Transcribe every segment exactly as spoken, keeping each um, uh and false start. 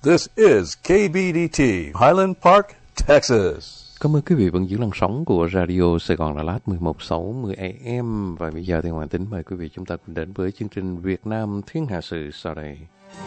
This is K B D T, Highland Park, Texas. Cảm ơn quý vị vẫn giữ làn sóng của Radio Sài Gòn Đà Lạt mười một sáu mươi A M. Và bây giờ thì Hoàng Tính mời quý vị chúng ta cùng đến với chương trình Việt Nam Thiên Hạ Sự sau đây.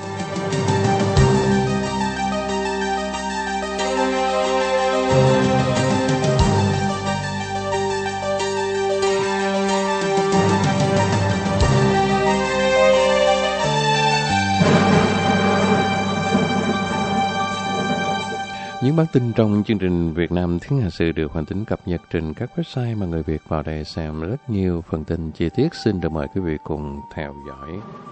Những bản tin trong chương trình Việt Nam Thiên Hạ Sự được Hoàng Tính cập nhật trên các website mà người Việt vào đây xem rất nhiều phần tin chi tiết. Xin được mời quý vị cùng theo dõi.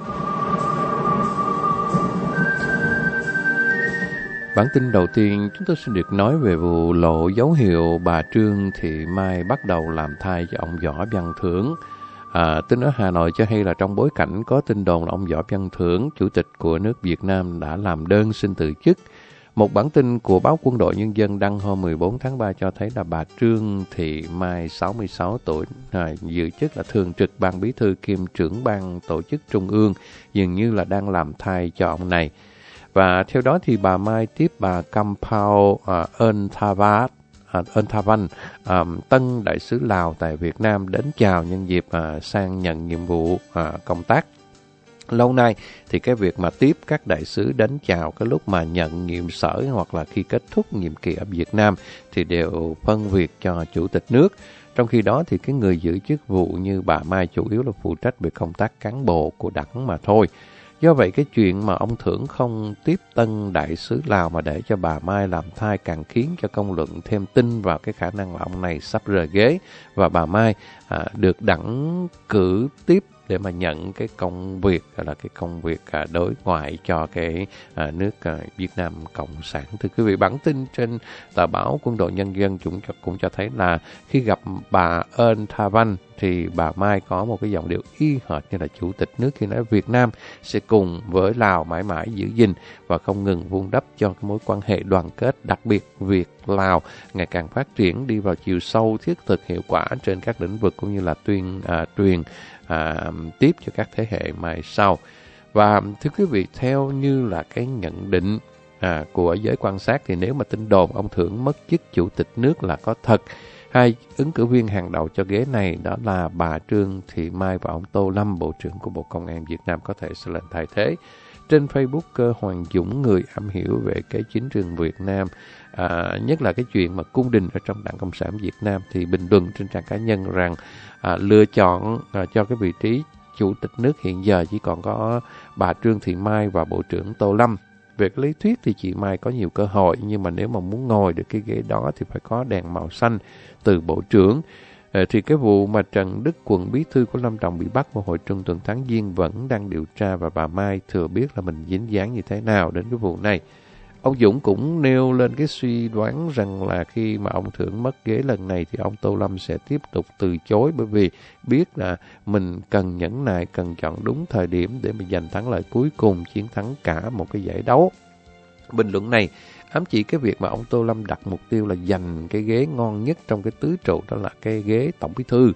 Bản tin đầu tiên chúng tôi xin được nói về vụ lộ dấu hiệu bà Trương Thị Mai bắt đầu làm thai cho ông Võ Văn Thưởng. À, tin ở Hà Nội cho hay là trong bối cảnh có tin đồn là ông Võ Văn Thưởng, chủ tịch của nước Việt Nam đã làm đơn xin từ chức. Một bản tin của báo Quân đội Nhân dân đăng hôm mười bốn tháng ba cho thấy là bà Trương Thị Mai, sáu mươi sáu tuổi, à, giữ chức là thường trực ban bí thư kiêm trưởng ban tổ chức trung ương, dường như là đang làm thai cho ông này. Và theo đó thì bà Mai tiếp bà Kampao à, Ơn Thavat, à, Ơn Thavan, à, tân đại sứ Lào tại Việt Nam đến chào nhân dịp à, sang nhận nhiệm vụ à, công tác. Lâu nay thì cái việc mà tiếp các đại sứ đến chào cái lúc mà nhận nhiệm sở hoặc là khi kết thúc nhiệm kỳ ở Việt Nam thì đều phân việc cho chủ tịch nước. Trong khi đó thì cái người giữ chức vụ như bà Mai chủ yếu là phụ trách về công tác cán bộ của đảng mà thôi. Do vậy cái chuyện mà ông Thưởng không tiếp tân đại sứ Lào mà để cho bà Mai làm thai càng khiến cho công luận thêm tin vào cái khả năng là ông này sắp rời ghế và bà Mai à, được đảng cử tiếp để mà nhận cái công việc là cái công việc à, đối ngoại cho cái à, nước à, Việt Nam Cộng sản. Thưa quý vị, bản tin trên tờ báo Quân đội Nhân dân cũng cho, cũng cho thấy là khi gặp bà Ơn Thavan thì bà Mai có một cái giọng điệu y hệt như là chủ tịch nước khi nói Việt Nam sẽ cùng với Lào mãi mãi giữ gìn và không ngừng vun đắp cho cái mối quan hệ đoàn kết, đặc biệt Việt-Lào ngày càng phát triển đi vào chiều sâu, thiết thực, hiệu quả trên các lĩnh vực cũng như là tuyên à, truyền À, tiếp cho các thế hệ mai sau. Và thưa quý vị, theo như là cái nhận định à, của giới quan sát thì nếu mà tin đồn ông Thưởng mất chức chủ tịch nước là có thật, hai ứng cử viên hàng đầu cho ghế này đó là bà Trương Thị Mai và ông Tô Lâm, Bộ trưởng của Bộ Công an Việt Nam có thể sẽ lên thay thế. Trên Facebook, Hoàng Dũng, người am hiểu về cái chính trường Việt Nam, à, nhất là cái chuyện mà cung đình ở trong Đảng Cộng sản Việt Nam, thì bình luận trên trang cá nhân rằng à, lựa chọn à, cho cái vị trí chủ tịch nước hiện giờ chỉ còn có bà Trương Thị Mai và Bộ trưởng Tô Lâm. Về cái lý thuyết thì chị Mai có nhiều cơ hội, nhưng mà nếu mà muốn ngồi được cái ghế đó thì phải có đèn màu xanh từ Bộ trưởng. Thì cái vụ mà Trần Đức Quận, bí thư của Lâm Đồng bị bắt vào hồi trung tuần tháng Giêng vẫn đang điều tra và bà Mai thừa biết là mình dính dáng như thế nào đến cái vụ này. Ông Dũng cũng nêu lên cái suy đoán rằng là khi mà ông Thưởng mất ghế lần này thì ông Tô Lâm sẽ tiếp tục từ chối, bởi vì biết là mình cần nhẫn nại, cần chọn đúng thời điểm để mà giành thắng lợi cuối cùng, chiến thắng cả một cái giải đấu. Bình luận này ám chỉ cái việc mà ông Tô Lâm đặt mục tiêu là giành cái ghế ngon nhất trong cái tứ trụ, đó là cái ghế tổng bí thư.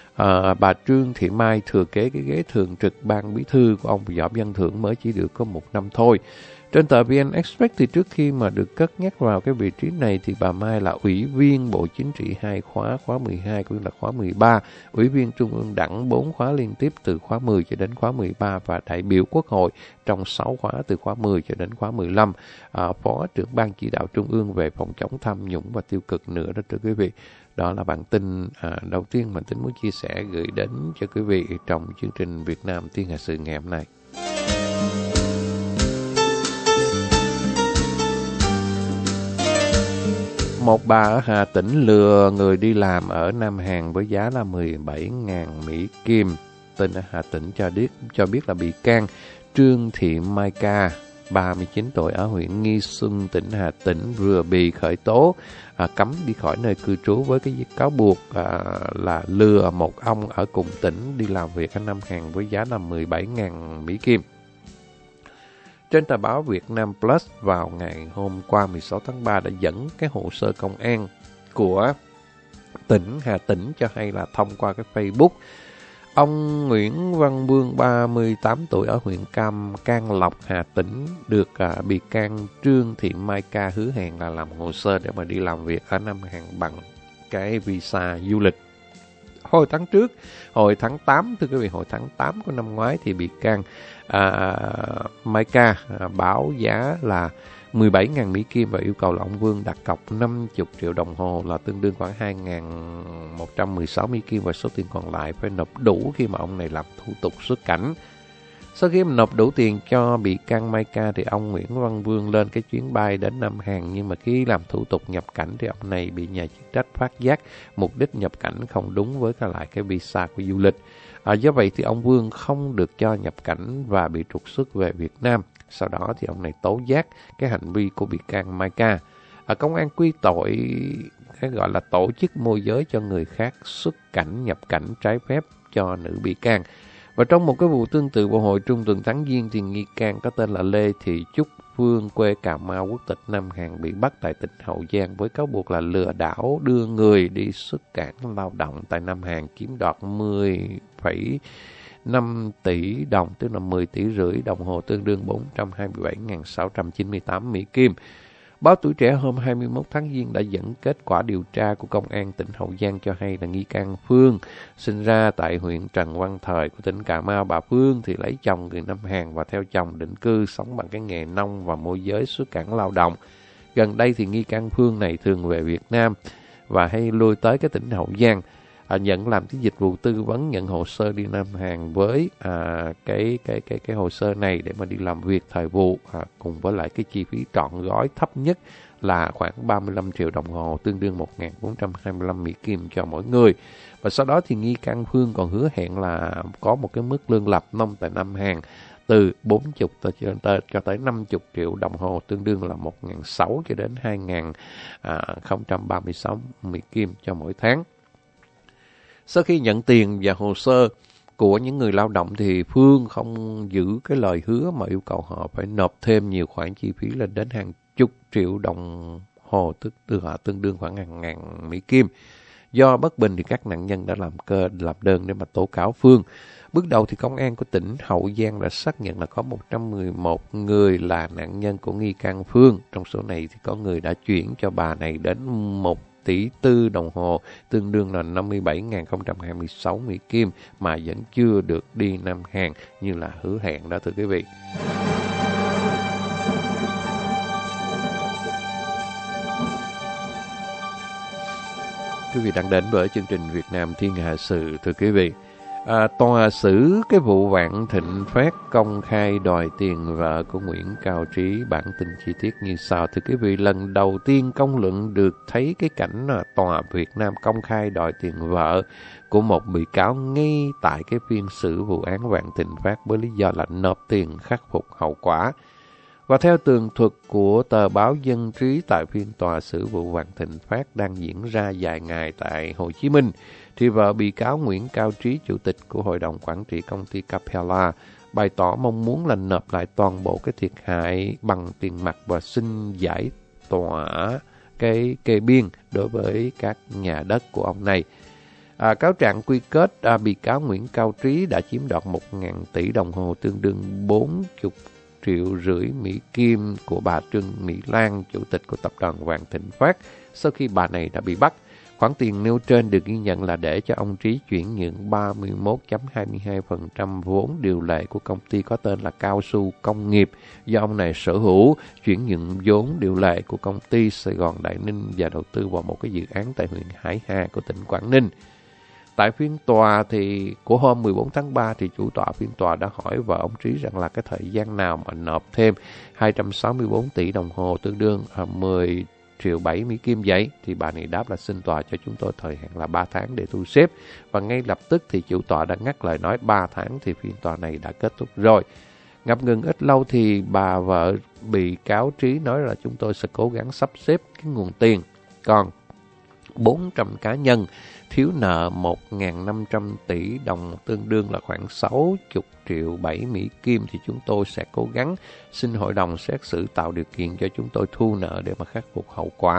À, bà Trương Thị Mai thừa kế cái ghế thường trực ban bí thư của ông Võ Văn Thưởng mới chỉ được có một năm thôi. Trên tờ vê en Express thì trước khi mà được cất nhắc vào cái vị trí này thì bà Mai là ủy viên Bộ Chính trị hai khóa, khóa mười hai cũng là khóa mười ba, ủy viên Trung ương Đảng bốn khóa liên tiếp từ khóa mười cho đến khóa mười ba và đại biểu Quốc hội trong sáu khóa từ khóa mười cho đến khóa mười lăm, à, phó trưởng ban chỉ đạo Trung ương về phòng chống tham nhũng và tiêu cực nữa đó thưa quý vị. Đó là bản tin à, đầu tiên mà Tính muốn chia sẻ gửi đến cho quý vị trong chương trình Việt Nam Thiên Hạ Sự ngày hôm nay. Một bà ở Hà Tĩnh lừa người đi làm ở Nam Hàn với giá là mười bảy nghìn Mỹ Kim. Tin ở Hà Tĩnh cho biết, cho biết là bị can Trương Thị Mai Ca, ba mươi chín tuổi, ở huyện Nghi Xuân, tỉnh Hà Tĩnh vừa bị khởi tố à, cấm đi khỏi nơi cư trú với cái cáo buộc à, là lừa một ông ở cùng tỉnh đi làm việc ở Nam Hàn với giá là mười bảy nghìn Mỹ Kim. Trên tờ báo Việt Nam Plus vào ngày hôm qua mười sáu tháng ba đã dẫn cái hồ sơ công an của tỉnh Hà Tĩnh cho hay là thông qua cái Facebook, Ông Nguyễn Văn Vương, ba mươi tám tuổi, ở huyện Cam Can Lộc, Hà Tĩnh, được à, bị can Trương Thị Mai Ca hứa hẹn là làm hồ sơ để mà đi làm việc ở Nam Hàn bằng cái visa du lịch. Hồi tháng trước, hồi tháng tám, thưa quý vị, hồi tháng tám của năm ngoái thì bị can à, Mai Ca à, báo giá là mười bảy nghìn Mỹ Kim và yêu cầu là ông Vương đặt cọc năm mươi triệu đồng hồ, là tương đương khoảng hai nghìn một trăm mười sáu Mỹ Kim, và số tiền còn lại phải nộp đủ khi mà ông này làm thủ tục xuất cảnh. Sau khi mà nộp đủ tiền cho bị can Mai Ca thì ông Nguyễn Văn Vương lên cái chuyến bay đến Nam Hàn, nhưng mà khi làm thủ tục nhập cảnh thì ông này bị nhà chức trách phát giác mục đích nhập cảnh không đúng với lại cái visa của du lịch. À, do vậy thì ông Vương không được cho nhập cảnh và bị trục xuất về Việt Nam. Sau đó thì ông này tố giác cái hành vi của bị can Mai Ca. À, công an quy tội cái gọi là tổ chức môi giới cho người khác xuất cảnh nhập cảnh trái phép cho nữ bị can. Và trong một cái vụ tương tự vào hồi trung tuần tháng Giêng thì nghi can có tên là Lê Thị Trúc Phương, quê Cà Mau, quốc tịch Nam Hàn, bị bắt tại tỉnh Hậu Giang với cáo buộc là lừa đảo đưa người đi xuất cảnh lao động tại Nam Hàn, chiếm đoạt mười phẩy năm tỷ đồng, tức là mười tỷ rưỡi đồng hồ, tương đương bốn trăm hai mươi bảy nghìn sáu trăm chín mươi tám Mỹ Kim. Báo Tuổi Trẻ hôm hai mươi mốt tháng Giêng đã dẫn kết quả điều tra của Công an tỉnh Hậu Giang cho hay là nghi can Phương sinh ra tại huyện Trần Văn Thời của tỉnh Cà Mau. Bà Phương thì lấy chồng người Nam Hàn và theo chồng định cư, sống bằng cái nghề nông và môi giới xuất cảnh lao động. Gần đây thì nghi can Phương này thường về Việt Nam và hay lui tới cái tỉnh Hậu Giang, à, nhận làm cái dịch vụ tư vấn nhận hồ sơ đi Nam Hàn với à, cái cái cái cái hồ sơ này để mà đi làm việc thời vụ, à, cùng với lại cái chi phí trọn gói thấp nhất là khoảng ba mươi lăm triệu đồng hồ, tương đương một nghìn bốn trăm hai mươi lăm Mỹ Kim cho mỗi người. Và sau đó thì nghi can Phương còn hứa hẹn là có một cái mức lương lập nông tại Nam Hàn từ bốn mươi cho tới, cho tới năm mươi triệu đồng hồ, tương đương là một nghìn sáu trăm cho đến hai nghìn không trăm ba mươi sáu Mỹ Kim cho mỗi tháng. Sau khi nhận tiền và hồ sơ của những người lao động thì Phương không giữ cái lời hứa mà yêu cầu họ phải nộp thêm nhiều khoản chi phí lên đến hàng chục triệu đồng hồ, tức tương đương khoảng hàng ngàn Mỹ Kim. Do bất bình thì các nạn nhân đã làm cơ làm đơn để mà tố cáo Phương. Bước đầu thì công an của tỉnh Hậu Giang đã xác nhận là có một trăm mười một người là nạn nhân của nghi can Phương. Trong số này thì có người đã chuyển cho bà này đến một tỷ tư đồng hồ, tương đương là năm mươi bảy nghìn không trăm hai mươi sáu Mỹ Kim mà vẫn chưa được đi Nam Hàn như là hứa hẹn đó, thưa quý vị. Quý vị đang đến với chương trình Việt Nam Thiên Hạ Sự, thưa quý vị. À, tòa xử cái vụ Vạn Thịnh Phát công khai đòi tiền vợ của Nguyễn Cao Trí. Bản tin chi tiết như sau, thưa quý vị. Lần đầu tiên công luận được thấy cái cảnh là tòa Việt Nam công khai đòi tiền vợ của một bị cáo ngay tại cái phiên xử vụ án Vạn Thịnh Phát với lý do là nộp tiền khắc phục hậu quả. Và theo tường thuật của tờ báo Dân Trí, tại phiên tòa xử vụ Vạn Thịnh Phát đang diễn ra dài ngày tại Hồ Chí Minh, thì vợ bị cáo Nguyễn Cao Trí, chủ tịch của Hội đồng Quản trị công ty Capella, bày tỏ mong muốn là nộp lại toàn bộ cái thiệt hại bằng tiền mặt và xin giải tỏa cái kê biên đối với các nhà đất của ông này. À, cáo trạng quy kết à, bị cáo Nguyễn Cao Trí đã chiếm đoạt một nghìn tỷ đồng hồ, tương đương bốn mươi triệu rưỡi Mỹ Kim của bà Trương Mỹ Lan, chủ tịch của tập đoàn Vạn Thịnh Phát, sau khi bà này đã bị bắt. Khoản tiền nêu trên được ghi nhận là để cho ông Trí chuyển nhượng ba mươi mốt phẩy hai mươi hai phần trăm vốn điều lệ của công ty có tên là Cao Su Công nghiệp do ông này sở hữu, chuyển nhượng vốn điều lệ của công ty Sài Gòn Đại Ninh và đầu tư vào một cái dự án tại huyện Hải Hà của tỉnh Quảng Ninh. Tại phiên tòa thì của hôm mười bốn tháng ba thì chủ tọa phiên tòa đã hỏi vợ ông Trí rằng là cái thời gian nào mà nộp thêm hai trăm sáu mươi tư tỷ đồng hồ, tương đương mười triệu bảy Mỹ Kim vậy. Thì bà này đáp là xin tòa cho chúng tôi thời hạn là ba tháng để thu xếp. Và ngay lập tức thì chủ tọa đã ngắt lời nói ba tháng thì phiên tòa này đã kết thúc rồi. Ngập ngừng ít lâu thì bà vợ bị cáo Trí nói là chúng tôi sẽ cố gắng sắp xếp cái nguồn tiền. Còn bốn trăm cá nhân thiếu nợ một nghìn năm trăm tỷ đồng, tương đương là khoảng sáu mươi triệu bảy Mỹ Kim thì chúng tôi sẽ cố gắng xin hội đồng xét xử tạo điều kiện cho chúng tôi thu nợ để mà khắc phục hậu quả.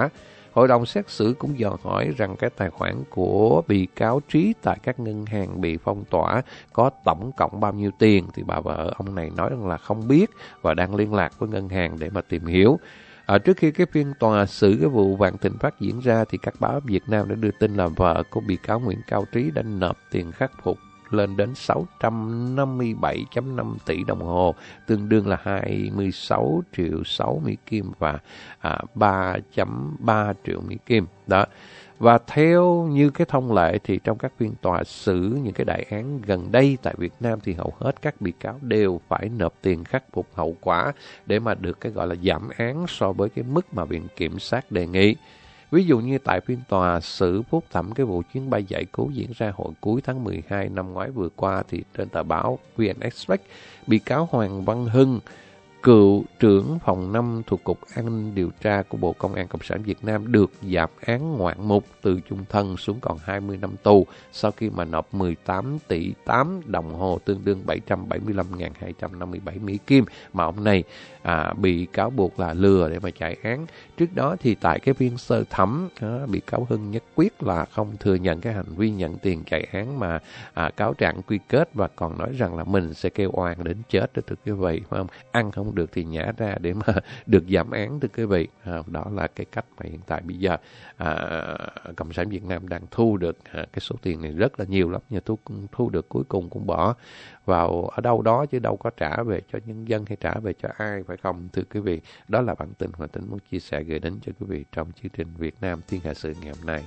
Hội đồng xét xử cũng dò hỏi rằng cái tài khoản của bị cáo Trí tại các ngân hàng bị phong tỏa có tổng cộng bao nhiêu tiền, thì bà vợ ông này nói rằng là không biết và đang liên lạc với ngân hàng để mà tìm hiểu. À, trước khi cái phiên tòa xử cái vụ Vạn Thịnh Phát diễn ra thì các báo Việt Nam đã đưa tin là vợ của bị cáo Nguyễn Cao Trí đã nộp tiền khắc phục lên đến sáu trăm năm mươi bảy phẩy năm tỷ đồng hồ, tương đương là hai mươi sáu triệu sáu Mỹ Kim và à, ba phẩy ba triệu Mỹ Kim. Đó. Và theo như cái thông lệ thì trong các phiên tòa xử những cái đại án gần đây tại Việt Nam thì hầu hết các bị cáo đều phải nộp tiền khắc phục hậu quả để mà được cái gọi là giảm án so với cái mức mà Viện Kiểm sát đề nghị. Ví dụ như tại phiên tòa xử phúc thẩm cái vụ chuyến bay giải cứu diễn ra hồi cuối tháng mười hai năm ngoái vừa qua thì trên tờ báo vê en Express, bị cáo Hoàng Văn Hưng, cựu trưởng phòng năm thuộc Cục An ninh Điều tra của Bộ Công an Cộng sản Việt Nam được giảm án ngoạn mục từ chung thân xuống còn hai mươi năm tù sau khi mà nộp mười tám tỷ tám đồng hồ, tương đương bảy trăm bảy mươi lăm nghìn hai trăm năm mươi bảy Mỹ Kim mà ông này à, bị cáo buộc là lừa để mà chạy án. Trước đó thì tại cái phiên sơ thẩm, à, bị cáo Hưng nhất quyết là không thừa nhận cái hành vi nhận tiền chạy án mà à, cáo trạng quy kết và còn nói rằng là mình sẽ kêu oan đến chết đó thưa quý vị, phải không? Ăn không được thì nhả ra để mà được giảm án thưa quý vị. À, đó là cái cách mà hiện tại bây giờ à, Cộng sản Việt Nam đang thu được à, cái số tiền này rất là nhiều lắm, nhưng thu, thu được cuối cùng cũng bỏ vào ở đâu đó chứ đâu có trả về cho nhân dân hay trả về cho ai, phải không thưa quý vị? Đó là bản tin Hòa Tính muốn chia sẻ gửi đến cho quý vị trong chương trình Việt Nam Thiên Hạ Sự ngày hôm nay.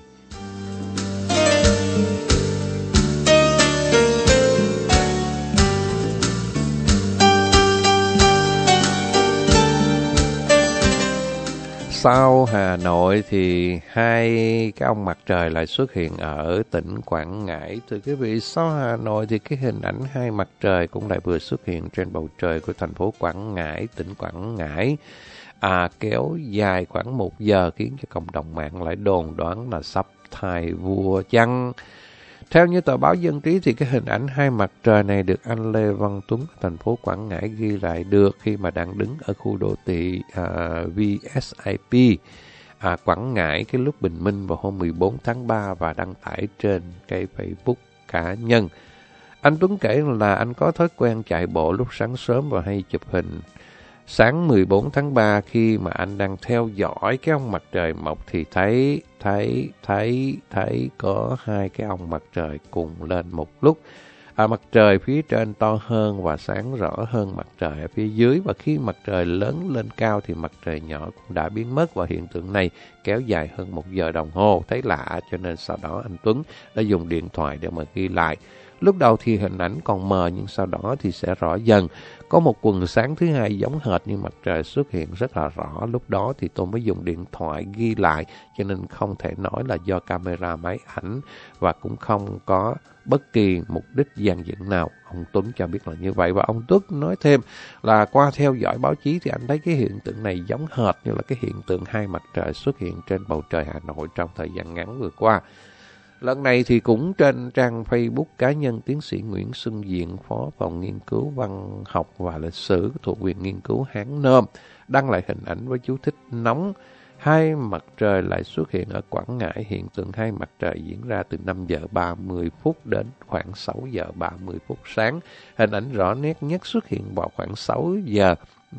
Sau Hà Nội thì hai cái ông mặt trời lại xuất hiện ở tỉnh Quảng Ngãi. Thưa quý vị, sau Hà Nội thì cái hình ảnh hai mặt trời cũng lại vừa xuất hiện trên bầu trời của thành phố Quảng Ngãi, tỉnh Quảng Ngãi. À, kéo dài khoảng một giờ khiến cho cộng đồng mạng lại đồn đoán là sắp thay vua chăng. Theo như tờ báo Dân Trí thì cái hình ảnh hai mặt trời này được anh Lê Văn Tuấn ở thành phố Quảng Ngãi ghi lại được khi mà đang đứng ở khu đô thị à, vê ét i pê à, Quảng Ngãi cái lúc bình minh vào hôm mười bốn tháng ba và đăng tải trên cái Facebook cá nhân. Anh Tuấn kể là anh có thói quen chạy bộ lúc sáng sớm và hay chụp hình. Sáng mười bốn tháng ba khi mà anh đang theo dõi cái ông mặt trời mọc thì thấy, thấy, thấy, thấy có hai cái ông mặt trời cùng lên một lúc. À, mặt trời phía trên to hơn và sáng rõ hơn mặt trời ở phía dưới, và khi mặt trời lớn lên cao thì mặt trời nhỏ cũng đã biến mất, và hiện tượng này kéo dài hơn một giờ đồng hồ. Thấy lạ cho nên sau đó anh Tuấn đã dùng điện thoại để mà ghi lại. Lúc đầu thì hình ảnh còn mờ nhưng sau đó thì sẽ rõ dần. Có một quầng sáng thứ hai giống hệt như mặt trời xuất hiện rất là rõ. Lúc đó thì tôi mới dùng điện thoại ghi lại, cho nên không thể nói là do camera máy ảnh và cũng không có bất kỳ mục đích gian dựng nào. Ông Tuấn cho biết là như vậy. Và ông Tuấn nói thêm là qua theo dõi báo chí thì anh thấy cái hiện tượng này giống hệt như là cái hiện tượng hai mặt trời xuất hiện trên bầu trời Hà Nội trong thời gian ngắn vừa qua. Lần này thì cũng trên trang Facebook cá nhân tiến sĩ Nguyễn Xuân Diện, Phó phòng nghiên cứu văn học và lịch sử thuộc Viện Nghiên cứu Hán Nôm, đăng lại hình ảnh với chú thích nóng. Hai mặt trời lại xuất hiện ở Quảng Ngãi. Hiện tượng hai mặt trời diễn ra từ năm giờ ba mươi phút đến khoảng sáu giờ ba mươi phút sáng. Hình ảnh rõ nét nhất xuất hiện vào khoảng sáu giờ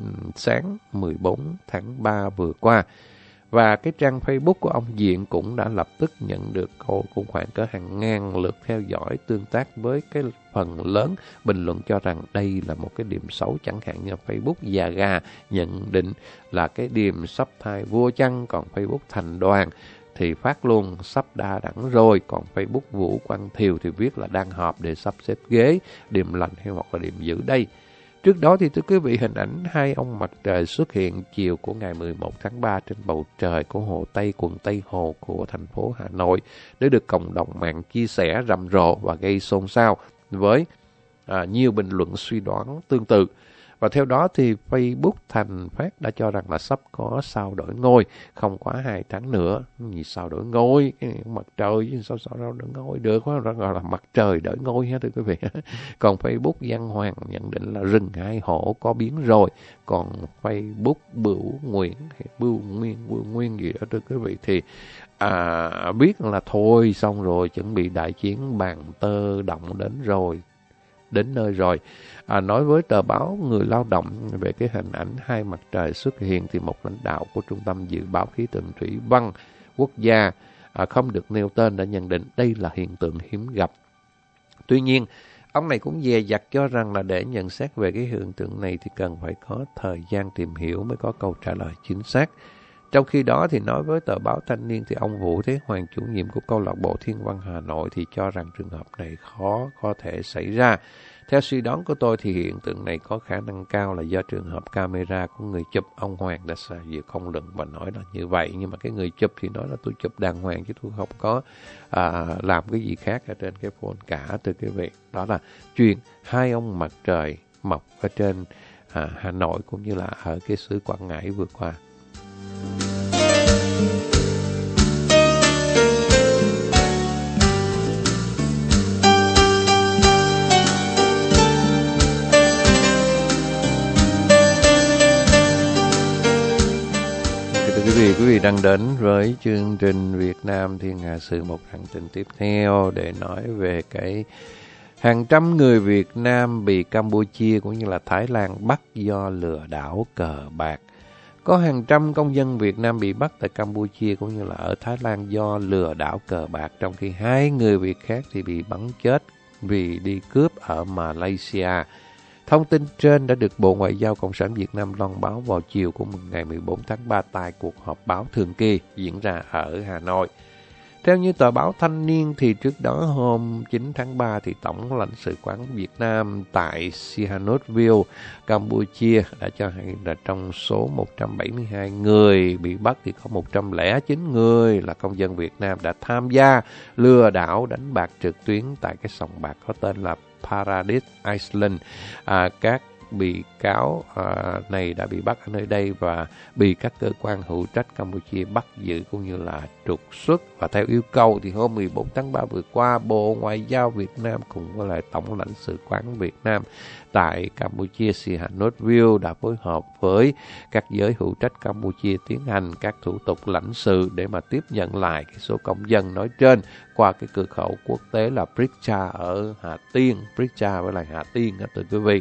sáng mười bốn tháng ba vừa qua. Và cái trang Facebook của ông Diện cũng đã lập tức nhận được cũng khoảng cỡ hàng ngàn lượt theo dõi tương tác với cái phần lớn bình luận cho rằng đây là một cái điểm xấu, chẳng hạn như Facebook Già Gà nhận định là cái điểm sắp thay vua chăng, còn Facebook Thành Đoàn thì phát luôn sắp đa đẳng rồi, còn Facebook Vũ Quang Thiều thì viết là đang họp để sắp xếp ghế, điểm lành hay hoặc là điểm giữ đây. Trước đó thì thưa quý vị, hình ảnh hai ông mặt trời xuất hiện chiều của ngày mười một tháng ba trên bầu trời của Hồ Tây, quận Tây Hồ của thành phố Hà Nội để được cộng đồng mạng chia sẻ rầm rộ và gây xôn xao với à, nhiều bình luận suy đoán tương tự. Và theo đó thì Facebook thành phát đã cho rằng là sắp có sao đổi ngôi, không quá hai tháng nữa. Gì sao đổi ngôi? Cái này mặt trời chứ sao sao đổi ngôi được, đó gọi là mặt trời đổi ngôi ha thưa quý vị. Còn Facebook Văn Hoàng nhận định là rừng hai hổ có biến rồi. Còn Facebook Bửu Nguyễn hay Bưu Nguyên, Bưu Nguyên gì đó thưa quý vị thì à, biết là thôi xong rồi, chuẩn bị đại chiến bàn tơ động đến rồi. Đến nơi rồi. À, nói với tờ báo Người Lao động về cái hình ảnh hai mặt trời xuất hiện thì một lãnh đạo của Trung tâm Dự báo Khí tượng Thủy văn Quốc gia à, không được nêu tên đã nhận định đây là hiện tượng hiếm gặp. Tuy nhiên, ông này cũng dè dặt cho rằng là để nhận xét về cái hiện tượng này thì cần phải có thời gian tìm hiểu mới có câu trả lời chính xác. Trong khi đó thì nói với tờ báo Thanh niên thì ông Vũ Thế Hoàng, chủ nhiệm của câu lạc bộ Thiên văn Hà Nội thì cho rằng trường hợp này khó có thể xảy ra. Theo suy đoán của tôi thì hiện tượng này có khả năng cao là do trường hợp camera của người chụp. Ông Hoàng đã xả dịu không luận và nói là như vậy. Nhưng mà cái người chụp thì nói là tôi chụp đàng hoàng chứ tôi không có à, làm cái gì khác ở trên cái phone cả thưa quý vị. Đó là chuyện hai ông mặt trời mọc ở trên à, Hà Nội cũng như là ở cái xứ Quảng Ngãi vừa qua. Quý vị, quý vị đang đến với chương trình Việt Nam Thiên Hạ Sự, một hành trình tiếp theo để nói về cái hàng trăm người Việt Nam bị Campuchia cũng như là Thái Lan bắt do lừa đảo cờ bạc. Có hàng trăm công dân Việt Nam bị bắt tại Campuchia cũng như là ở Thái Lan do lừa đảo cờ bạc, trong khi hai người Việt khác thì bị bắn chết vì đi cướp ở Malaysia. Thông tin trên đã được Bộ Ngoại giao Cộng sản Việt Nam loan báo vào chiều của ngày mười bốn tháng ba tại cuộc họp báo thường kỳ diễn ra ở Hà Nội. Theo như tờ báo Thanh niên thì trước đó hôm chín tháng ba thì Tổng lãnh sự quán Việt Nam tại Sihanoukville, Campuchia đã cho hay là trong số một trăm bảy mươi hai người bị bắt thì có một trăm lẻ chín người là công dân Việt Nam đã tham gia lừa đảo đánh bạc trực tuyến tại cái sòng bạc có tên là Paradise Island. À, các bị cáo à, này đã bị bắt ở nơi đây và bị các cơ quan hữu trách Campuchia bắt giữ cũng như là trục xuất. Và theo yêu cầu thì hôm mười bốn tháng ba vừa qua, Bộ Ngoại giao Việt Nam cùng với lại Tổng lãnh sự quán Việt Nam tại Campuchia Sihanoukville đã phối hợp với các giới hữu trách Campuchia tiến hành các thủ tục lãnh sự để mà tiếp nhận lại cái số công dân nói trên qua cái cửa khẩu quốc tế là Pricha ở Hà Tiên, Pricha với lại Hà Tiên đó thưa quý vị.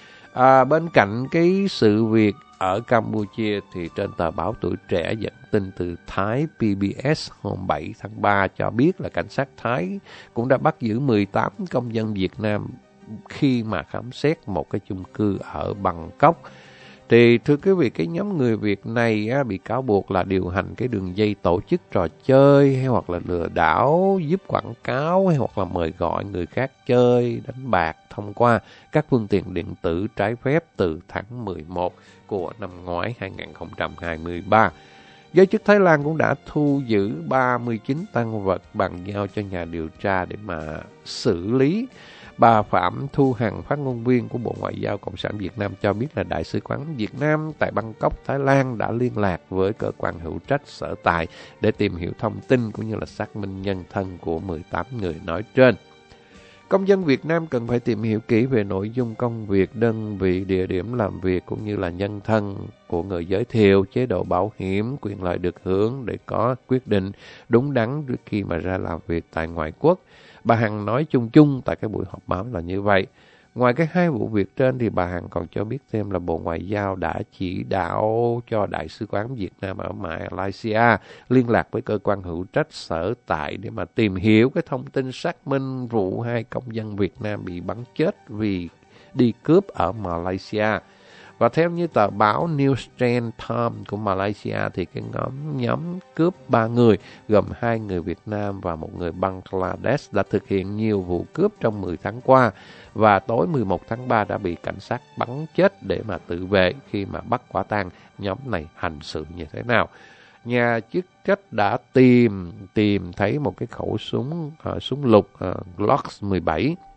À, bên cạnh cái sự việc ở Campuchia thì trên tờ báo Tuổi Trẻ dẫn tin từ Thái pê bê ét hôm bảy tháng ba cho biết là cảnh sát Thái cũng đã bắt giữ mười tám công dân Việt Nam khi mà khám xét một cái chung cư ở Bangkok. Thì thưa quý vị, cái nhóm người Việt này á, bị cáo buộc là điều hành cái đường dây tổ chức trò chơi hay hoặc là lừa đảo, giúp quảng cáo hay hoặc là mời gọi người khác chơi, đánh bạc thông qua các phương tiện điện tử trái phép từ tháng mười một của năm ngoái hai không hai ba. Giới chức Thái Lan cũng đã thu giữ ba mươi chín tang vật bàn giao cho nhà điều tra để mà xử lý. Bà Phạm Thu Hằng, phát ngôn viên của Bộ Ngoại giao Cộng sản Việt Nam cho biết là Đại sứ quán Việt Nam tại Bangkok, Thái Lan đã liên lạc với cơ quan hữu trách sở tại để tìm hiểu thông tin cũng như là xác minh nhân thân của mười tám người nói trên. Công dân Việt Nam cần phải tìm hiểu kỹ về nội dung công việc, đơn vị, địa điểm làm việc cũng như là nhân thân của người giới thiệu, chế độ bảo hiểm, quyền lợi được hưởng để có quyết định đúng đắn trước khi mà ra làm việc tại ngoại quốc. Bà Hằng nói chung chung tại cái buổi họp báo là như vậy. Ngoài cái hai vụ việc trên thì bà Hằng còn cho biết thêm là Bộ Ngoại giao đã chỉ đạo cho Đại sứ quán Việt Nam ở Malaysia liên lạc với cơ quan hữu trách sở tại để mà tìm hiểu cái thông tin xác minh vụ hai công dân Việt Nam bị bắn chết vì đi cướp ở Malaysia. Và theo như tờ báo New Strand Times của Malaysia thì cái nhóm, nhóm cướp ba người gồm hai người Việt Nam và một người Bangladesh đã thực hiện nhiều vụ cướp trong mười tháng qua và tối mười một tháng ba đã bị cảnh sát bắn chết để mà tự vệ khi mà bắt quả tang nhóm này hành sự như thế nào. Nhà chức trách đã tìm tìm thấy một cái khẩu súng uh, súng lục uh, Glock mười bảy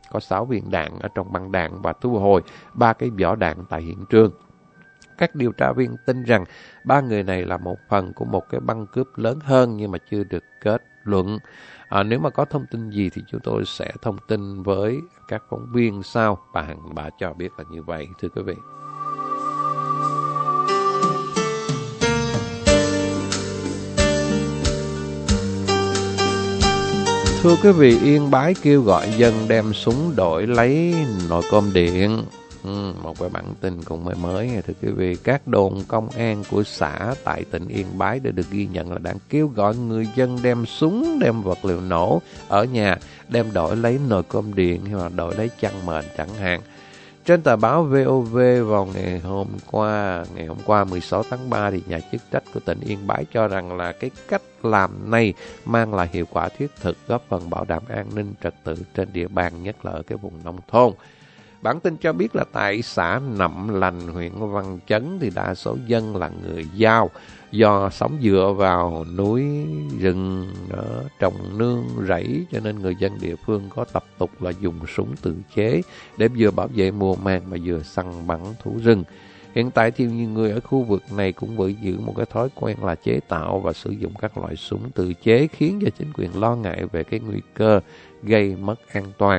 có sáu viên đạn ở trong băng đạn và thu hồi ba cái vỏ đạn tại hiện trường. Các điều tra viên tin rằng ba người này là một phần của một cái băng cướp lớn hơn nhưng mà chưa được kết luận. À, nếu mà có thông tin gì thì chúng tôi sẽ thông tin với các phóng viên sau. Bà Hằng bà cho biết là như vậy, thưa quý vị. Thưa quý vị, Yên Bái kêu gọi dân đem súng đổi lấy nồi cơm điện. Ừ, một cái bản tin cũng mới mới nha thưa quý vị. Các đồn công an của xã tại tỉnh Yên Bái đã được ghi nhận là đang kêu gọi người dân đem súng, đem vật liệu nổ ở nhà, đem đổi lấy nồi cơm điện hay là đổi lấy chăn mền chẳng hạn. Trên tờ báo vê o vê vào ngày hôm qua, ngày hôm qua mười sáu tháng ba thì nhà chức trách của tỉnh Yên Bái cho rằng là cái cách làm này mang lại hiệu quả thiết thực, góp phần bảo đảm an ninh trật tự trên địa bàn, nhất là ở cái vùng nông thôn. Bản tin cho biết là tại xã Nậm Lành, huyện Văn Chấn thì đa số dân là người Dao, do sống dựa vào núi rừng đó, trồng nương rẫy, cho nên người dân địa phương có tập tục là dùng súng tự chế để vừa bảo vệ mùa màng mà vừa săn bắn thú rừng. Hiện tại thì nhiều người ở khu vực này cũng vẫn giữ một cái thói quen là chế tạo và sử dụng các loại súng tự chế, khiến cho chính quyền lo ngại về cái nguy cơ gây mất an toàn.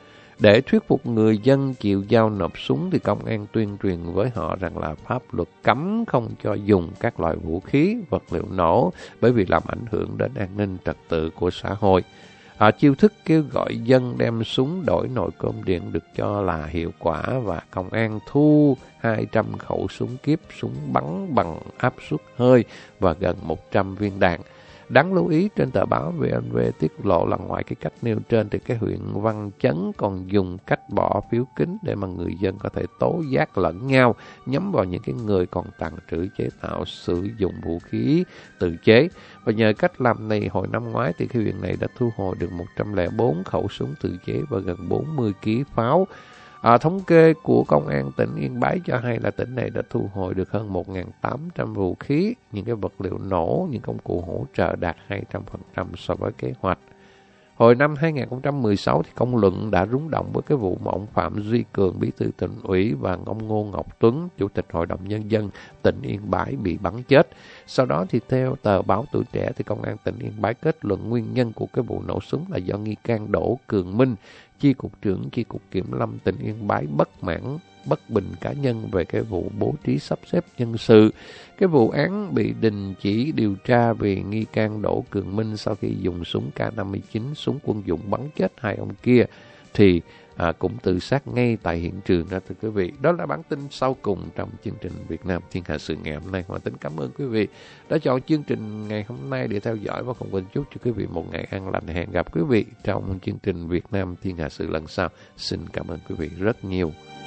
Để thuyết phục người dân chịu giao nộp súng thì công an tuyên truyền với họ rằng là pháp luật cấm không cho dùng các loại vũ khí, vật liệu nổ bởi vì làm ảnh hưởng đến an ninh trật tự của xã hội. À, chiêu thức kêu gọi dân đem súng đổi nồi cơm điện được cho là hiệu quả và công an thu hai trăm khẩu súng kíp, súng bắn bằng áp suất hơi và gần một trăm viên đạn. Đáng lưu ý, trên tờ báo vê en vê tiết lộ là ngoài cái cách nêu trên thì cái huyện Văn Chấn còn dùng cách bỏ phiếu kín để mà người dân có thể tố giác lẫn nhau, nhắm vào những cái người còn tàng trữ, chế tạo, sử dụng vũ khí tự chế. Và nhờ cách làm này, hồi năm ngoái thì cái huyện này đã thu hồi được một trăm lẻ bốn khẩu súng tự chế và gần bốn mươi ki lô gam pháo. À, thống kê của công an tỉnh Yên Bái cho hay là tỉnh này đã thu hồi được hơn một nghìn tám trăm vũ khí, những cái vật liệu nổ, những công cụ hỗ trợ đạt hai trăm phần trăm so với kế hoạch. Hồi năm hai nghìn không trăm mười sáu thì công luận đã rúng động với cái vụ mà ông Phạm Duy Cường, bí thư tỉnh ủy, và ông Ngô Ngọc Tuấn, chủ tịch Hội đồng Nhân dân tỉnh Yên Bái bị bắn chết. Sau đó thì theo tờ báo Tuổi Trẻ thì công an tỉnh Yên Bái kết luận nguyên nhân của cái vụ nổ súng là do nghi can Đỗ Cường Minh, chi cục trưởng chi cục kiểm lâm tỉnh Yên Bái bất mãn, bất bình cá nhân về cái vụ bố trí sắp xếp nhân sự. Cái vụ án bị đình chỉ điều tra vì nghi can Đỗ Cường Minh sau khi dùng súng K năm mươi chín, súng quân dụng bắn chết hai ông kia thì à, cũng tự sát ngay tại hiện trường đó thưa quý vị. Đó là bản tin sau cùng trong chương trình Việt Nam Thiên Hạ Sự ngày hôm nay. Hoàng Tính cảm ơn quý vị đã chọn chương trình ngày hôm nay để theo dõi, và cũng quên chúc cho quý vị một ngày an lành. Hẹn gặp quý vị trong chương trình Việt Nam Thiên Hạ Sự lần sau. Xin cảm ơn quý vị rất nhiều.